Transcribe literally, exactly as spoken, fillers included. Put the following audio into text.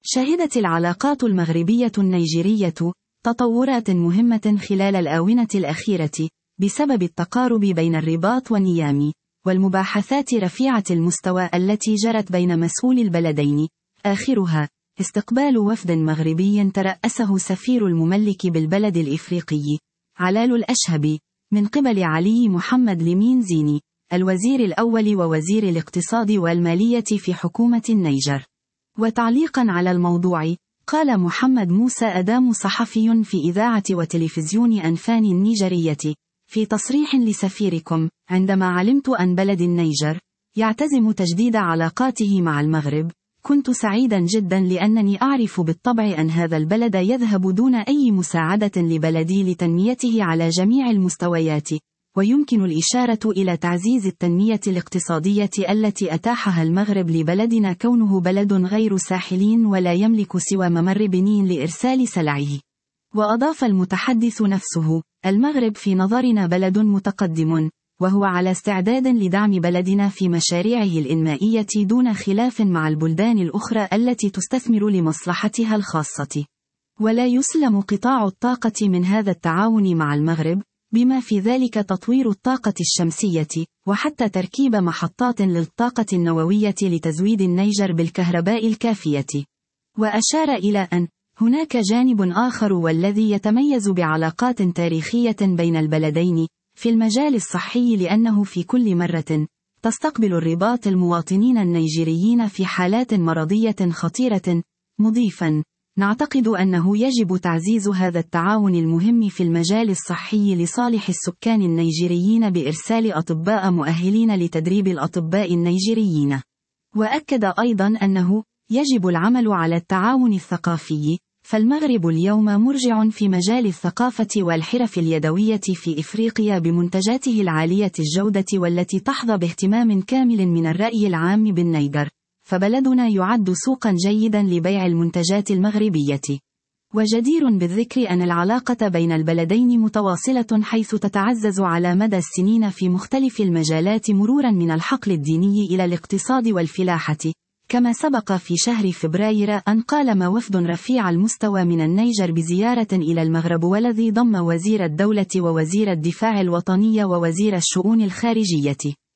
شهدت العلاقات المغربية النيجيرية تطورات مهمة خلال الآونة الأخيرة، بسبب التقارب بين الرباط ونيامي، والمباحثات رفيعة المستوى التي جرت بين مسؤولي البلدين، آخرها استقبال وفد مغربي ترأسه سفير المملك بالبلد الإفريقي علال الأشهبي من قبل علي محمد لمين زيني، الوزير الأول ووزير الاقتصاد والمالية في حكومة النيجر. وتعليقا على الموضوع، قال محمد موسى أدام صحفي في إذاعة وتلفزيون أنفان النيجرية في تصريح لسفيركم: عندما علمت أن بلد النيجر يعتزم تجديد علاقاته مع المغرب، كنت سعيدا جدا لأنني أعرف بالطبع أن هذا البلد يذهب دون أي مساعدة لبلدي لتنميته على جميع المستويات، ويمكن الإشارة إلى تعزيز التنمية الاقتصادية التي أتاحها المغرب لبلدنا كونه بلد غير ساحلين ولا يملك سوى ممر بنين لإرسال سلعه. وأضاف المتحدث نفسه: المغرب في نظرنا بلد متقدم، وهو على استعداد لدعم بلدنا في مشاريعه الإنمائية دون خلاف مع البلدان الأخرى التي تستثمر لمصلحتها الخاصة. ولا يسلم قطاع الطاقة من هذا التعاون مع المغرب، بما في ذلك تطوير الطاقة الشمسية، وحتى تركيب محطات للطاقة النووية لتزويد النيجر بالكهرباء الكافية. وأشار إلى أن هناك جانب آخر والذي يتميز بعلاقات تاريخية بين البلدين في المجال الصحي، لأنه في كل مرة تستقبل الرباط المواطنين النيجيريين في حالات مرضية خطيرة، مضيفا: نعتقد أنه يجب تعزيز هذا التعاون المهم في المجال الصحي لصالح السكان النيجيريين بإرسال أطباء مؤهلين لتدريب الأطباء النيجيريين. وأكد أيضا أنه يجب العمل على التعاون الثقافي، فالمغرب اليوم مرجع في مجال الثقافة والحرف اليدوية في إفريقيا بمنتجاته العالية الجودة والتي تحظى باهتمام كامل من الرأي العام بالنيجر، فبلدنا يعد سوقا جيدا لبيع المنتجات المغربية. وجدير بالذكر أن العلاقة بين البلدين متواصلة، حيث تتعزز على مدى السنين في مختلف المجالات، مرورا من الحقل الديني إلى الاقتصاد والفلاحة، كما سبق في شهر فبراير أن قالم وفد رفيع المستوى من النيجر بزيارة إلى المغرب، والذي ضم وزير الدولة ووزير الدفاع الوطني ووزير الشؤون الخارجية.